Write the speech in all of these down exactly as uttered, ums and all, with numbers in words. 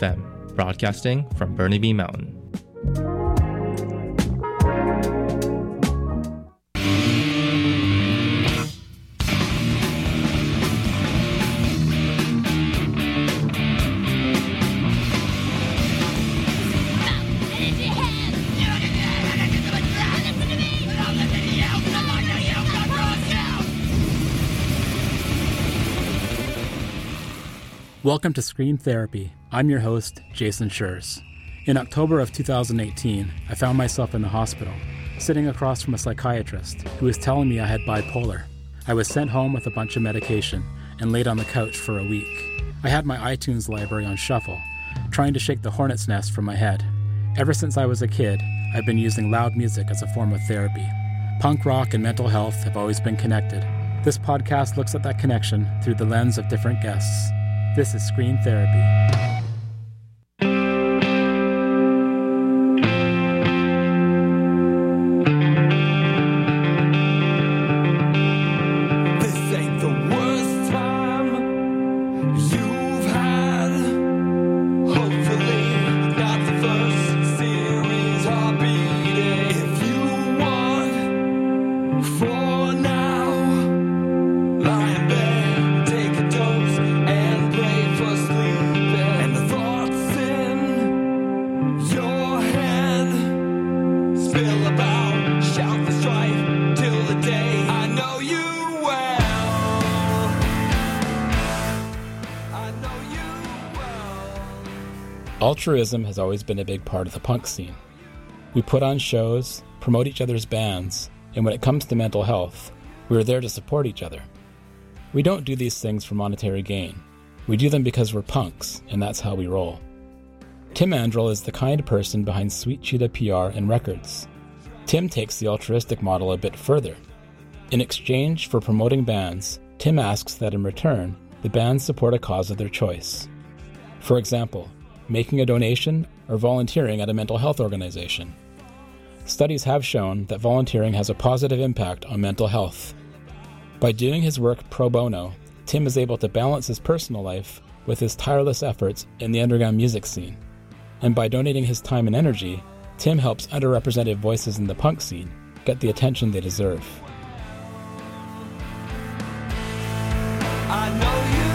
F M, broadcasting from Burnaby Mountain. Welcome to Scream Therapy. I'm your host, Jason Schurz. In October of two thousand eighteen, I found myself in the hospital, sitting across from a psychiatrist who was telling me I had bipolar. I was sent home with a bunch of medication and laid on the couch for a week. I had my iTunes library on shuffle, trying to shake the hornet's nest from my head. Ever since I was a kid, I've been using loud music as a form of therapy. Punk rock and mental health have always been connected. This podcast looks at that connection through the lens of different guests. This is Scream Therapy. Altruism has always been a big part of the punk scene. We put on shows, promote each other's bands, and when it comes to mental health, we're there to support each other. We don't do these things for monetary gain. We do them because we're punks, and that's how we roll. Tim Andrell is the kind person behind Sweet Cheetah P R and Records. Tim takes the altruistic model a bit further. In exchange for promoting bands, Tim asks that in return, the bands support a cause of their choice. For example, making a donation, or volunteering at a mental health organization. Studies have shown that volunteering has a positive impact on mental health. By doing his work pro bono, Tim is able to balance his personal life with his tireless efforts in the underground music scene. And by donating his time and energy, Tim helps underrepresented voices in the punk scene get the attention they deserve. I know you.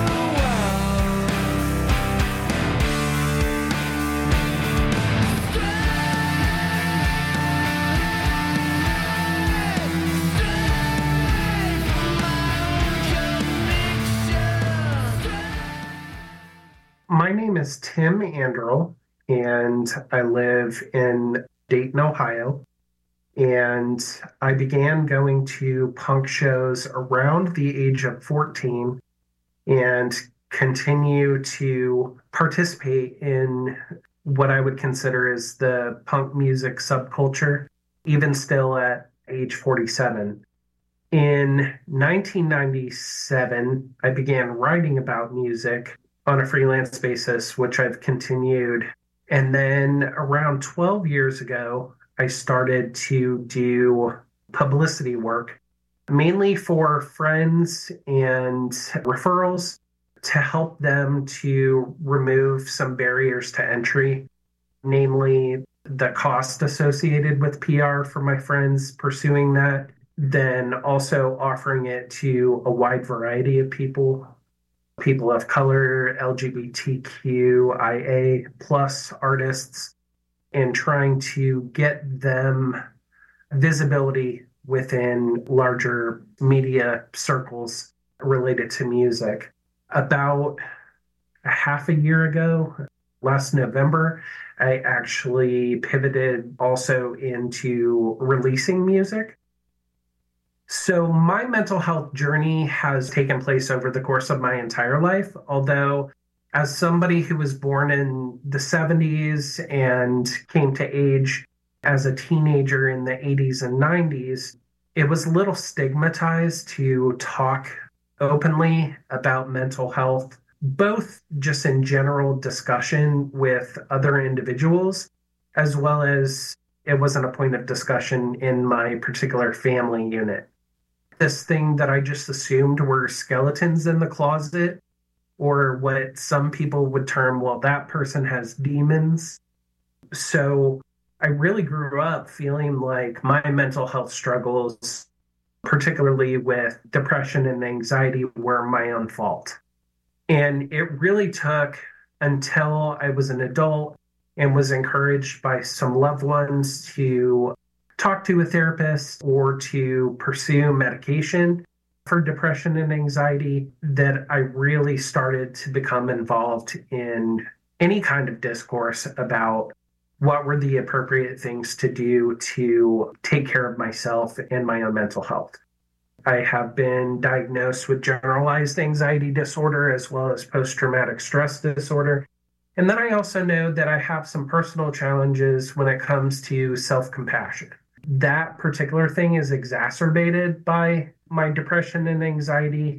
My name is Tim Andrell, and I live in Dayton, Ohio. And I began going to punk shows around the age of fourteen and continue to participate in what I would consider as the punk music subculture, even still at age forty-seven. In nineteen ninety-seven, I began writing about music on a freelance basis, which I've continued. And then around twelve years ago, I started to do publicity work, mainly for friends and referrals to help them to remove some barriers to entry, namely the cost associated with P R for my friends pursuing that, then also offering it to a wide variety of people. People of color, L G B T Q I A plus artists, and trying to get them visibility within larger media circles related to music. About a half a year ago, last November, I actually pivoted also into releasing music. So my mental health journey has taken place over the course of my entire life, although as somebody who was born in the seventies and came to age as a teenager in the eighties and nineties, it was a little stigmatized to talk openly about mental health, both just in general discussion with other individuals, as well as it wasn't a point of discussion in my particular family unit. This thing that I just assumed were skeletons in the closet or what some people would term, well, that person has demons. So I really grew up feeling like my mental health struggles, particularly with depression and anxiety, were my own fault. And it really took until I was an adult and was encouraged by some loved ones to talk to a therapist or to pursue medication for depression and anxiety that I really started to become involved in any kind of discourse about what were the appropriate things to do to take care of myself and my own mental health. I have been diagnosed with generalized anxiety disorder as well as post-traumatic stress disorder. And then I also know that I have some personal challenges when it comes to self-compassion. That particular thing is exacerbated by my depression and anxiety.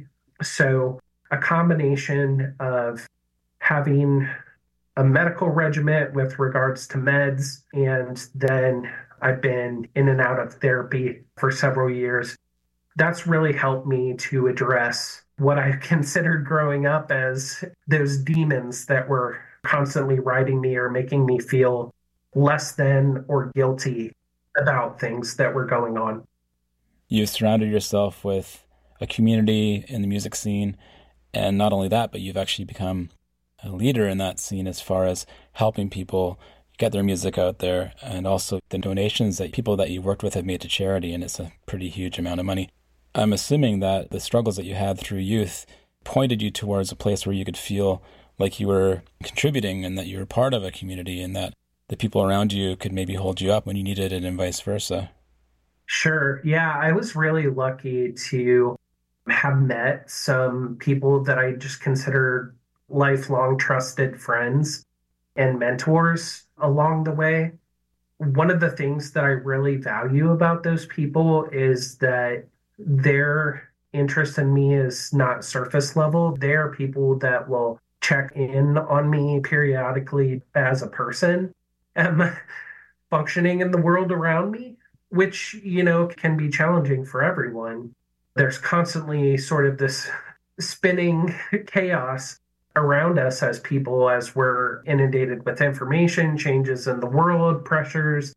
So a combination of having a medical regimen with regards to meds, and then I've been in and out of therapy for several years. That's really helped me to address what I considered growing up as those demons that were constantly riding me or making me feel less than or guilty about things that were going on. You've surrounded yourself with a community in the music scene, and not only that, but you've actually become a leader in that scene as far as helping people get their music out there, and also the donations that people that you worked with have made to charity, and it's a pretty huge amount of money. I'm assuming that the struggles that you had through youth pointed you towards a place where you could feel like you were contributing and that you were part of a community, and that the people around you could maybe hold you up when you needed it and vice versa. Sure. Yeah, I was really lucky to have met some people that I just considered lifelong trusted friends and mentors along the way. One of the things that I really value about those people is that their interest in me is not surface level. They are people that will check in on me periodically as a person. Am functioning in the world around me, which, you know, can be challenging for everyone. There's constantly sort of this spinning chaos around us as people, as we're inundated with information, changes in the world, pressures,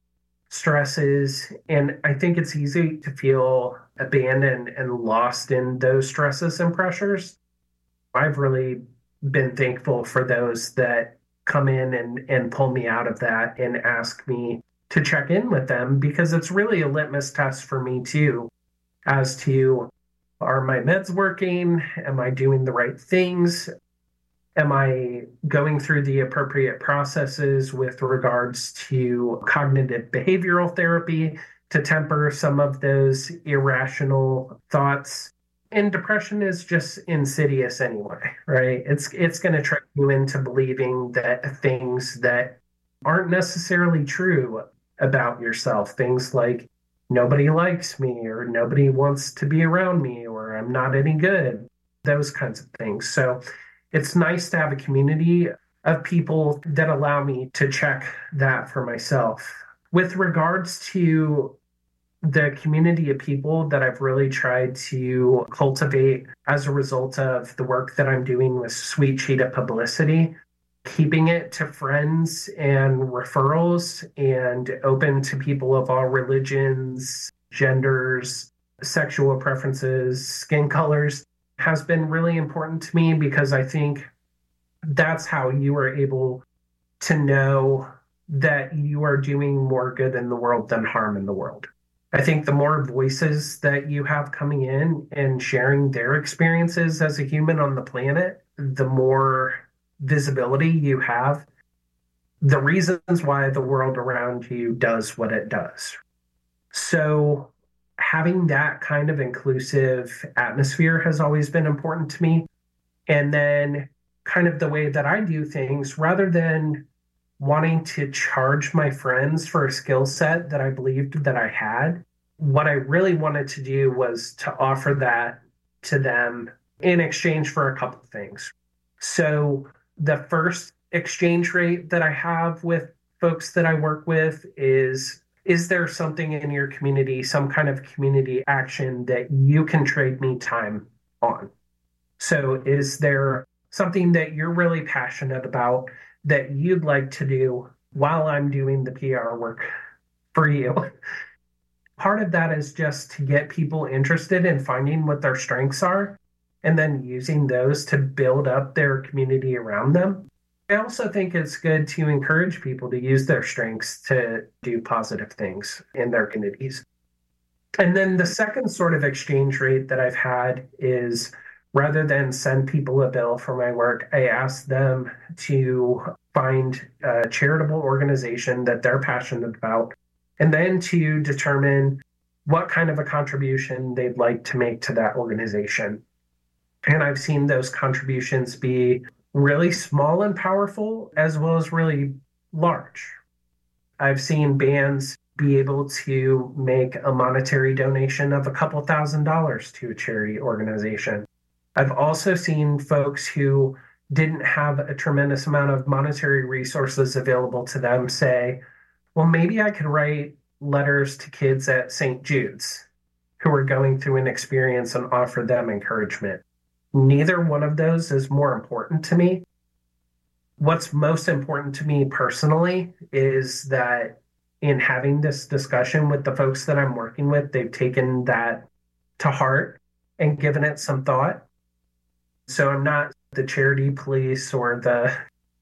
stresses. And I think it's easy to feel abandoned and lost in those stresses and pressures. I've really been thankful for those that come in and, and pull me out of that and ask me to check in with them, because it's really a litmus test for me too, as to, are my meds working? Am I doing the right things? Am I going through the appropriate processes with regards to cognitive behavioral therapy to temper some of those irrational thoughts? And depression is just insidious anyway, right? It's it's going to trick you into believing that things that aren't necessarily true about yourself, things like nobody likes me, or nobody wants to be around me, or I'm not any good, those kinds of things. So it's nice to have a community of people that allow me to check that for myself. With regards to the community of people that I've really tried to cultivate as a result of the work that I'm doing with Sweet Cheetah Publicity, keeping it to friends and referrals and open to people of all religions, genders, sexual preferences, skin colors, has been really important to me, because I think that's how you are able to know that you are doing more good in the world than harm in the world. I think the more voices that you have coming in and sharing their experiences as a human on the planet, the more visibility you have, the reasons why the world around you does what it does. So having that kind of inclusive atmosphere has always been important to me. And then kind of the way that I do things, rather than wanting to charge my friends for a skill set that I believed that I had, what I really wanted to do was to offer that to them in exchange for a couple of things. So the first exchange rate that I have with folks that I work with is, is there something in your community, some kind of community action that you can trade me time on? So is there something that you're really passionate about that you'd like to do while I'm doing the P R work for you. Part of that is just to get people interested in finding what their strengths are and then using those to build up their community around them. I also think it's good to encourage people to use their strengths to do positive things in their communities. And then the second sort of exchange rate that I've had is rather than send people a bill for my work, I ask them to find a charitable organization that they're passionate about, and then to determine what kind of a contribution they'd like to make to that organization. And I've seen those contributions be really small and powerful, as well as really large. I've seen bands be able to make a monetary donation of a couple thousand dollars to a charity organization. I've also seen folks who didn't have a tremendous amount of monetary resources available to them say, well, maybe I could write letters to kids at Saint Jude's who are going through an experience and offer them encouragement. Neither one of those is more important to me. What's most important to me personally is that in having this discussion with the folks that I'm working with, they've taken that to heart and given it some thought. So I'm not the charity police or the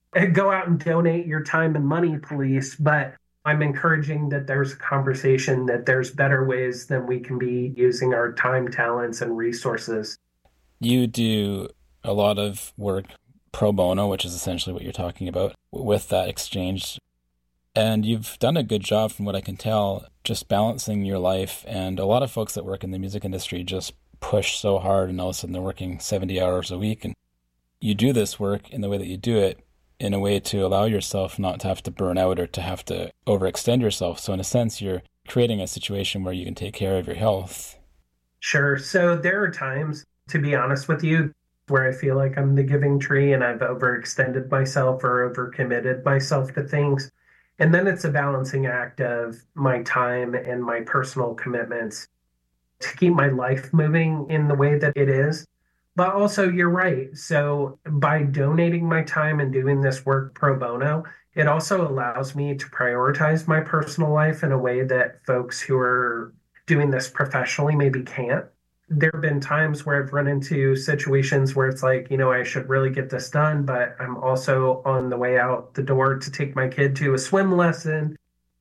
go out and donate your time and money police, but I'm encouraging that there's a conversation that there's better ways than we can be using our time, talents, and resources. You do a lot of work pro bono, which is essentially what you're talking about, with that exchange. And you've done a good job, from what I can tell, just balancing your life. And a lot of folks that work in the music industry just push so hard, and all of a sudden they're working seventy hours a week. And you do this work in the way that you do it, in a way to allow yourself not to have to burn out or to have to overextend yourself. So in a sense, you're creating a situation where you can take care of your health. Sure. So there are times, to be honest with you, where I feel like I'm the giving tree and I've overextended myself or overcommitted myself to things. And then it's a balancing act of my time and my personal commitments to keep my life moving in the way that it is. But also, you're right. So by donating my time and doing this work pro bono, it also allows me to prioritize my personal life in a way that folks who are doing this professionally maybe can't. There have been times where I've run into situations where it's like, you know, I should really get this done, but I'm also on the way out the door to take my kid to a swim lesson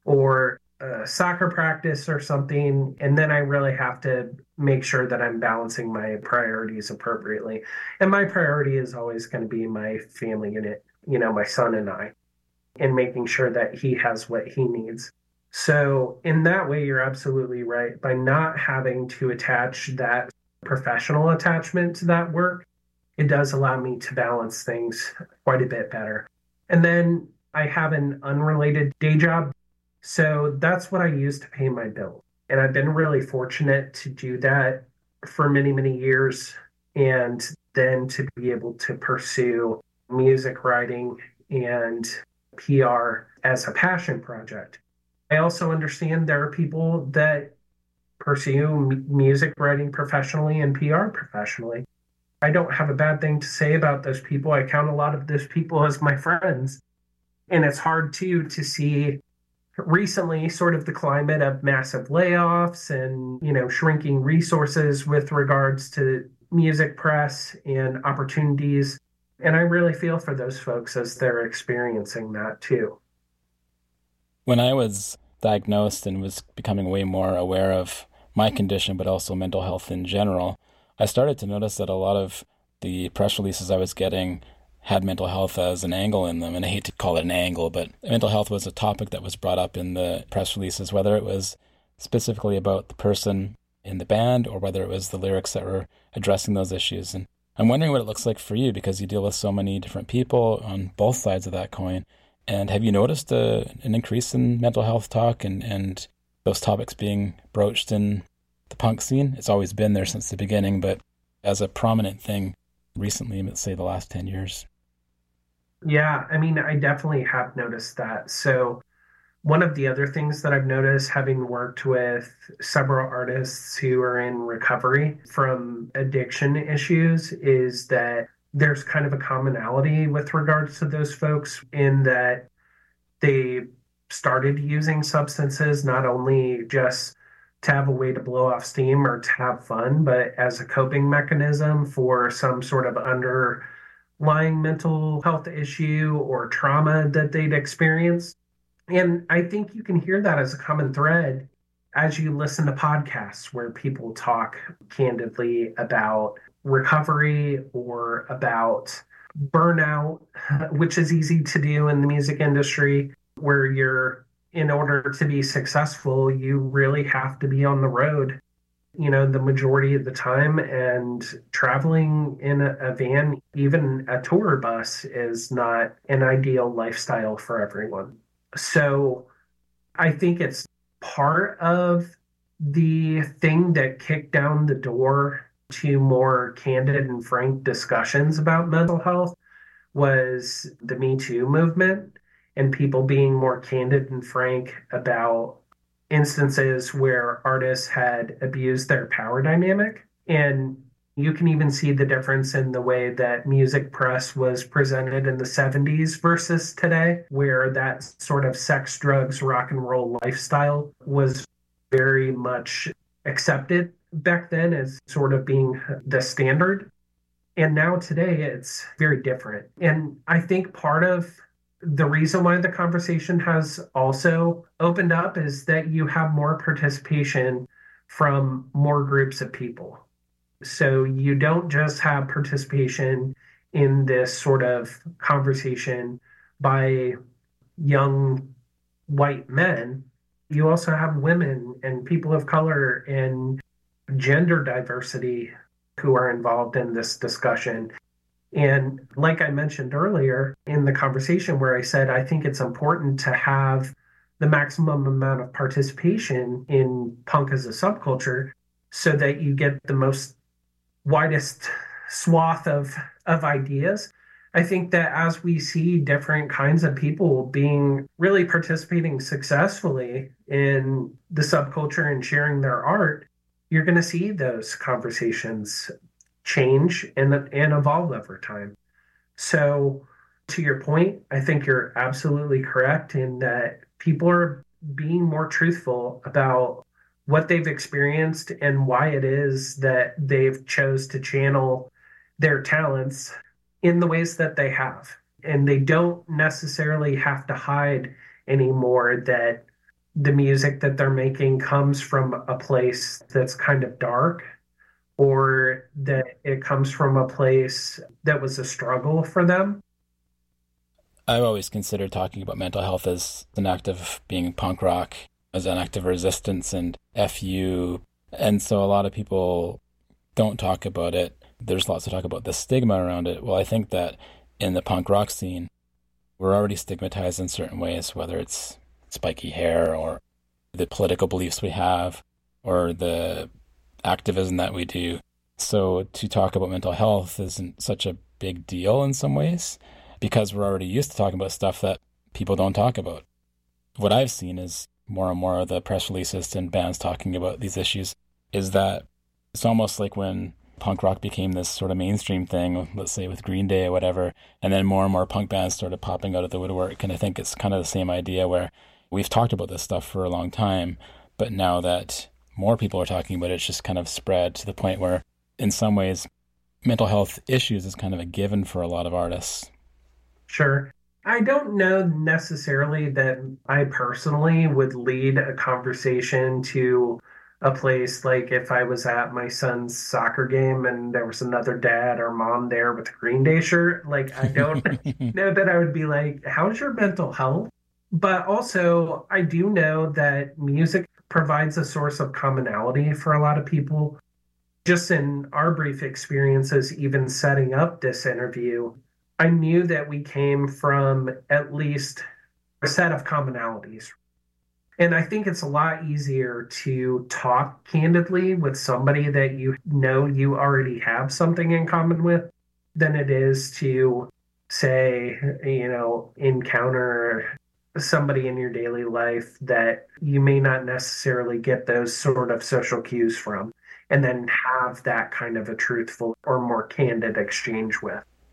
or a soccer practice or something. And then I really have to make sure that I'm balancing my priorities appropriately. And my priority is always going to be my family unit, you know, my son and I, and making sure that he has what he needs. So in that way, you're absolutely right. By not having to attach that professional attachment to that work, it does allow me to balance things quite a bit better. And then I have an unrelated day job. So that's what I use to pay my bills. And I've been really fortunate to do that for many, many years. And then to be able to pursue music writing and P R as a passion project. I also understand there are people that pursue m- music writing professionally and P R professionally. I don't have a bad thing to say about those people. I count a lot of those people as my friends. And it's hard, too, to see recently sort of the climate of massive layoffs and, you know, shrinking resources with regards to music press and opportunities. And I really feel for those folks as they're experiencing that, too. When I was diagnosed and was becoming way more aware of my condition, but also mental health in general, I started to notice that a lot of the press releases I was getting had mental health as an angle in them. And I hate to call it an angle, but mental health was a topic that was brought up in the press releases, whether it was specifically about the person in the band or whether it was the lyrics that were addressing those issues. And I'm wondering what it looks like for you, because you deal with so many different people on both sides of that coin. And have you noticed a, an increase in mental health talk and, and those topics being broached in the punk scene? It's always been there since the beginning, but as a prominent thing recently, let's say the last ten years. Yeah, I mean, I definitely have noticed that. So one of the other things that I've noticed, having worked with several artists who are in recovery from addiction issues, is that there's kind of a commonality with regards to those folks in that they started using substances not only just to have a way to blow off steam or to have fun, but as a coping mechanism for some sort of underlying mental health issue or trauma that they'd experienced. And I think you can hear that as a common thread as you listen to podcasts where people talk candidly about recovery or about burnout, which is easy to do in the music industry, where you're, in order to be successful, you really have to be on the road, you know, the majority of the time. And traveling in a, a van, even a tour bus, is not an ideal lifestyle for everyone. So I think it's part of the thing that kicked down the door to more candid and frank discussions about mental health was the Me Too movement and people being more candid and frank about instances where artists had abused their power dynamic. And you can even see the difference in the way that music press was presented in the seventies versus today, where that sort of sex, drugs, rock and roll lifestyle was very much accepted back then as sort of being the standard. And now today it's very different. And I think part of the reason why the conversation has also opened up is that you have more participation from more groups of people. So you don't just have participation in this sort of conversation by young white men. You also have women and people of color and gender diversity who are involved in this discussion. And like I mentioned earlier in the conversation where I said, I think it's important to have the maximum amount of participation in punk as a subculture so that you get the most widest swath of, of ideas. I think that as we see different kinds of people being really participating successfully in the subculture and sharing their art, you're going to see those conversations change and, and evolve over time. So to your point, I think you're absolutely correct in that people are being more truthful about what they've experienced and why it is that they've chose to channel their talents in the ways that they have. And they don't necessarily have to hide anymore that the music that they're making comes from a place that's kind of dark, or that it comes from a place that was a struggle for them. I've always considered talking about mental health as an act of being punk rock, as an act of resistance and F U. And so a lot of people don't talk about it. There's lots to talk about the stigma around it. Well, I think that in the punk rock scene, we're already stigmatized in certain ways, whether it's spiky hair or the political beliefs we have or the activism that we do. So to talk about mental health isn't such a big deal in some ways because we're already used to talking about stuff that people don't talk about. What I've seen is more and more of the press releases and bands talking about these issues is that it's almost like when punk rock became this sort of mainstream thing, let's say with Green Day or whatever, and then more and more punk bands started popping out of the woodwork. And I think it's kind of the same idea where we've talked about this stuff for a long time, but now that more people are talking about it, it's just kind of spread to the point where in some ways mental health issues is kind of a given for a lot of artists. Sure. I don't know necessarily that I personally would lead a conversation to a place like if I was at my son's soccer game and there was another dad or mom there with a Green Day shirt. Like, I don't know that I would be like, how's your mental health? But also, I do know that music provides a source of commonality for a lot of people. Just in our brief experiences, even setting up this interview, I knew that we came from at least a set of commonalities. And I think it's a lot easier to talk candidly with somebody that you know you already have something in common with than it is to, say, you know, encounter somebody in your daily life that you may not necessarily get those sort of social cues from, and then have that kind of a truthful or more candid exchange with.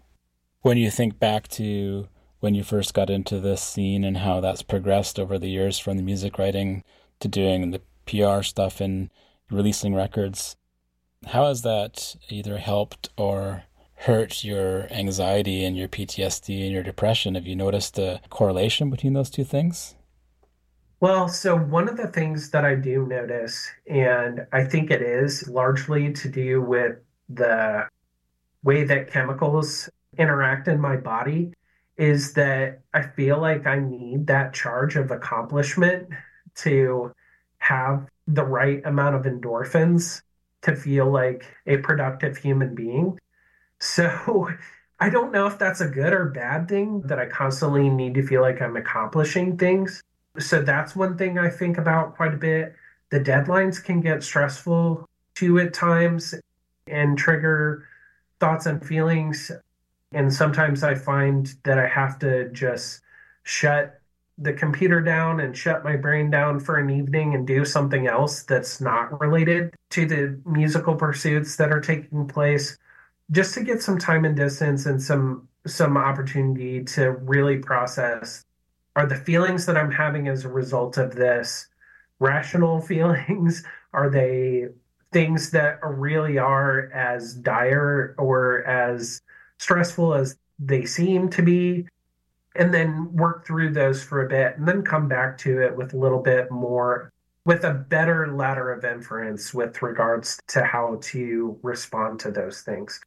When you think back to when you first got into this scene and how that's progressed over the years from the music writing to doing the P R stuff and releasing records, how has that either helped or hurt your anxiety and your P T S D and your depression? Have you noticed a correlation between those two things? Well, so one of the things that I do notice, and I think it is largely to do with the way that chemicals interact in my body, is that I feel like I need that charge of accomplishment to have the right amount of endorphins to feel like a productive human being. So I don't know if that's a good or bad thing, that I constantly need to feel like I'm accomplishing things. So that's one thing I think about quite a bit. The deadlines can get stressful too at times and trigger thoughts and feelings. And sometimes I find that I have to just shut the computer down and shut my brain down for an evening and do something else that's not related to the musical pursuits that are taking place, just to get some time and distance and some some opportunity to really process, are the feelings that I'm having as a result of this rational feelings? Are they things that really are as dire or as stressful as they seem to be? And then work through those for a bit and then come back to it with a little bit more, with a better ladder of inference with regards to how to respond to those things.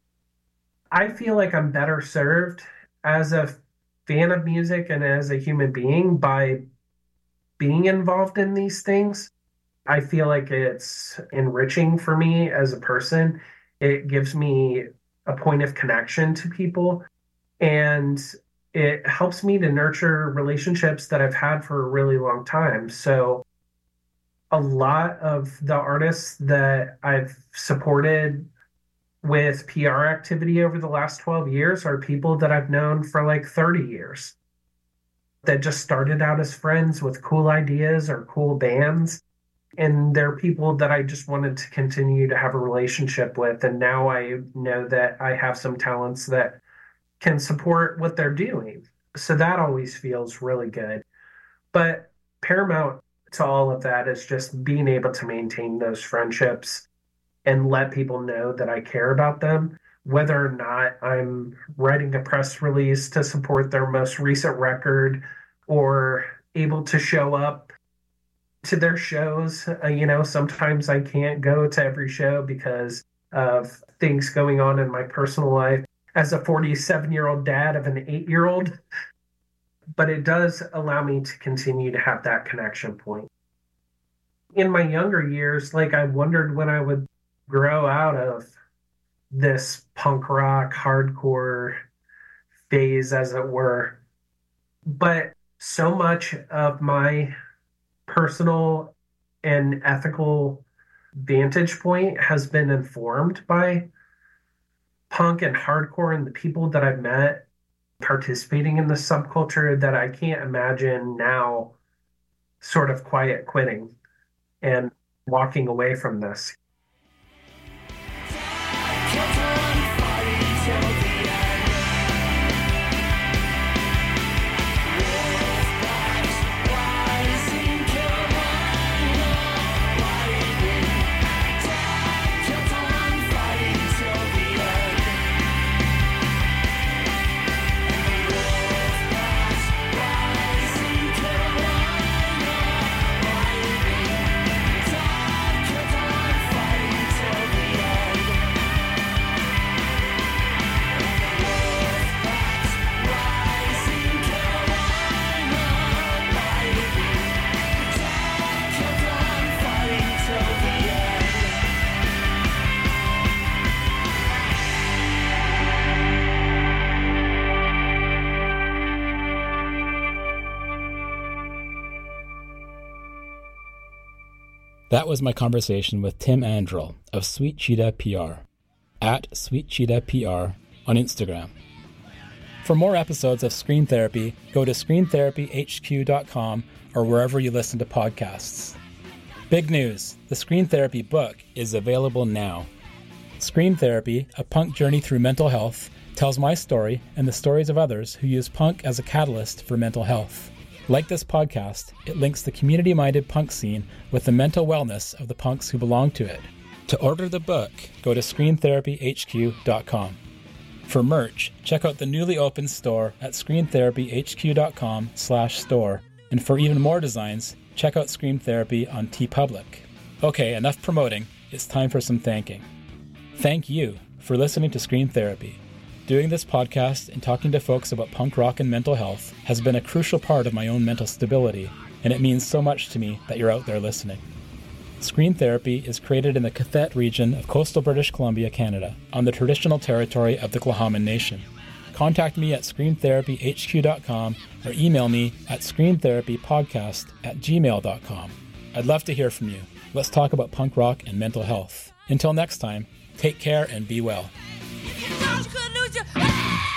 I feel like I'm better served as a fan of music and as a human being by being involved in these things. I feel like it's enriching for me as a person. It gives me a point of connection to people, and it helps me to nurture relationships that I've had for a really long time. So a lot of the artists that I've supported with P R activity over the last twelve years are people that I've known for like thirty years, that just started out as friends with cool ideas or cool bands. And they're people that I just wanted to continue to have a relationship with. And now I know that I have some talents that can support what they're doing. So that always feels really good. But paramount to all of that is just being able to maintain those friendships and let people know that I care about them, whether or not I'm writing a press release to support their most recent record or able to show up to their shows. Uh, you know, sometimes I can't go to every show because of things going on in my personal life as a forty-seven-year-old dad of an eight-year-old. But it does allow me to continue to have that connection point. In my younger years, like, I wondered when I would grow out of this punk rock, hardcore phase, as it were. But so much of my personal and ethical vantage point has been informed by punk and hardcore and the people that I've met participating in the subculture, that I can't imagine now sort of quiet quitting and walking away from this. That was my conversation with Tim Andrell of Sweet Cheetah P R, at Sweet Cheetah P R on Instagram. For more episodes of Screen Therapy, go to screen therapy h q dot com or wherever you listen to podcasts. Big news, the Screen Therapy book is available now. Screen Therapy, A Punk Journey Through Mental Health, tells my story and the stories of others who use punk as a catalyst for mental health. Like this podcast, it links the community-minded punk scene with the mental wellness of the punks who belong to it. To order the book, go to screen therapy h q dot com. For merch, check out the newly opened store at screen therapy h q dot com slash store. And for even more designs, check out Scream Therapy on TeePublic. Okay, enough promoting. It's time for some thanking. Thank you for listening to Scream Therapy. Doing this podcast and talking to folks about punk rock and mental health has been a crucial part of my own mental stability, and it means so much to me that you're out there listening. Screen Therapy is created in the Cathet region of coastal British Columbia, Canada, on the traditional territory of the Tla'amin Nation. Contact me at screen therapy h q dot com or email me at screen therapy podcast at gmail dot com. I'd love to hear from you. Let's talk about punk rock and mental health. Until next time, take care and be well. You thought you could lose your...